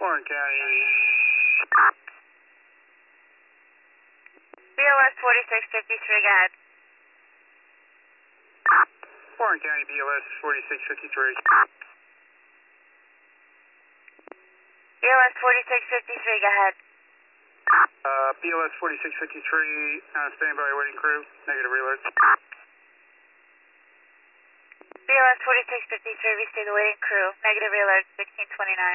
Warren County. BLS 4653, go ahead. Warren County, BLS 4653. BLS 4653, go ahead. BLS 4653, standby waiting crew, negative reload. BLS 4653, we see the waiting crew, negative reload 1629.